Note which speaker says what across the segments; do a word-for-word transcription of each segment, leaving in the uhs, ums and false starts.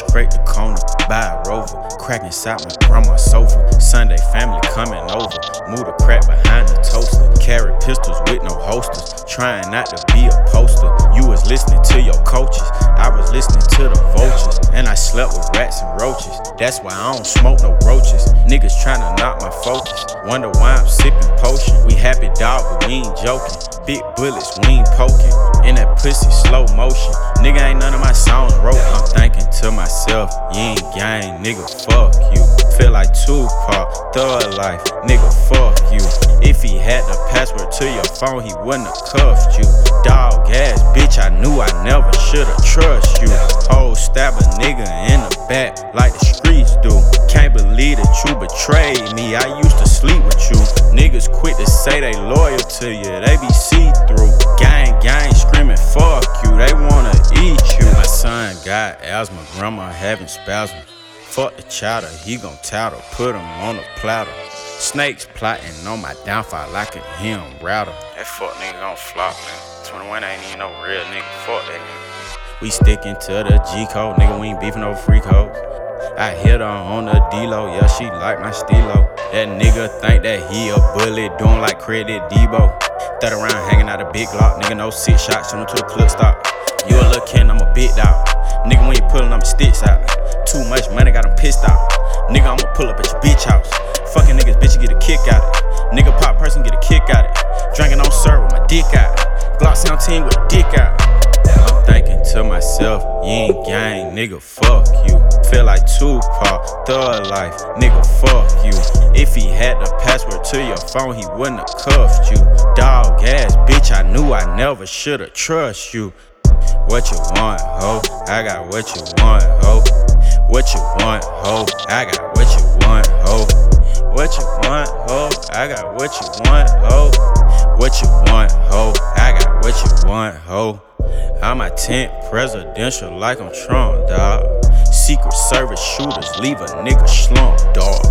Speaker 1: scrape the corner, buy a Rover, crack inside my grandma's sofa. Sunday family coming over, move the crack behind the toaster. Carry pistols with no holsters, trying not to be a poster. You was listening to your coaches, I was listening to the vultures. And I slept with rats and roaches, that's why I don't smoke no roaches. Niggas tryna knock my focus, wonder why I'm sipping potion. We happy dog, but we ain't joking. Big bullets, we ain't poking. In that pussy, slow motion. Nigga ain't none of my songs wrote. I'm thinking to myself, you ain't gang, nigga, fuck you. Feel like Tupac, thug life, nigga, fuck you. If he had the password to your phone, he wouldn't have cuffed you. Dog ass bitch, I knew I never should've trust you. Hoe stab a nigga in the back like the streets do. Can't believe that you betrayed me, I used to sleep with you. Niggas quick to say they loyal to you, they be see-through. Gang, gang, screaming fuck you, they wanna eat you. My son got asthma, grandma having spasms. Fuck the chowder, he gon' tattle, put him on the platter. Snakes plotting on my downfall, I can hear him rattle. That fuck nigga gon' flop, man. twenty-one ain't even no real nigga, fuck that nigga. We stickin' to the G-code, nigga, we ain't beefin' over free codes. I hit her on the D-Lo, yeah, she like my stilo. That nigga think that he a bully, doing like Credit Debo. Third around hanging out a big Glock, nigga, no six shots, shoot him to the clip stop. You a little kid, I'm a big dog. Nigga, when you pullin' them sticks out. Too much money, got him pissed off. Nigga, I'ma pull up at your bitch house. Fucking niggas, bitch, you get a kick out it. Nigga, pop person, get a kick out it. Drinking on syrup with my dick out. Glock seventeen with a dick out. I'm thinking to myself, you ain't gang, nigga, fuck you. Feel like Tupac, thug life, nigga, fuck you. If he had the password to your phone, he wouldn't have cuffed you. Dog ass bitch, I knew I never should've trust you. What you want, ho? I got what you want, ho. What you want, ho? I got what you want, ho. What you want, ho? I got what you want, ho. What you want, ho? I got what you want, ho. I'm a tenth presidential like I'm Trump, dawg. Secret Service shooters leave a nigga slump, dawg.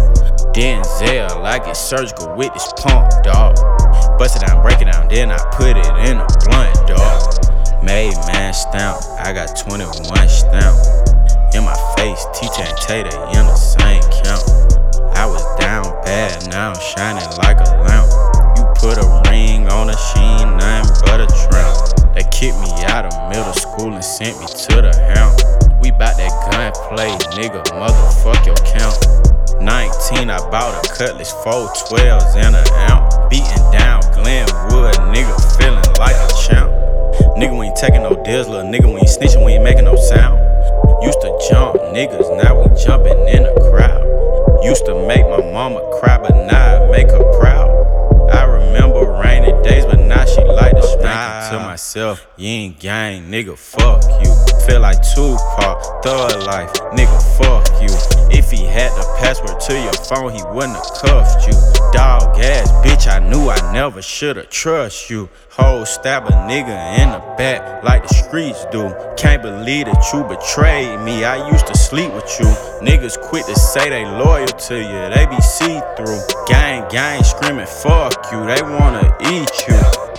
Speaker 1: Denzel, I get surgical with this pump, dawg. Bust it down, break it down, then I put it in a blunt, dawg. Made man stamp, I got twenty-one stamp. In my face, T-J and Tater in the same count. I was down bad, now I'm shining like a lamp. You put a ring on her, she ain't nothing but a tramp. They kicked me out of middle school and sent me to the hound. We bout that gunplay, nigga, motherfuck your count. nineteen, I bought a Cutlass, four twelves and an ounce. Beating down Glenwood, nigga, feeling like a champ. Nigga, we ain't taking no deals, little nigga, we ain't snitching, we ain't making no sound. Used to jump niggas, now we jumping in the crowd. Used to make my mama cry, but now I make her proud. I remember rainy days, but now she like to smile. To myself, you ain't gang, nigga, fuck you. Feel like Tupac, thug life, nigga, fuck you. If he had the password to your phone, he wouldn't have cuffed you. Dog ass bitch, I knew I never should've trust you. Hoe stab a nigga in the back like the streets do. Can't believe that you betrayed me, I used to sleep with you. Niggas quick to say they loyal to you, they be see-through. Gang, gang, screaming fuck you, they wanna eat you.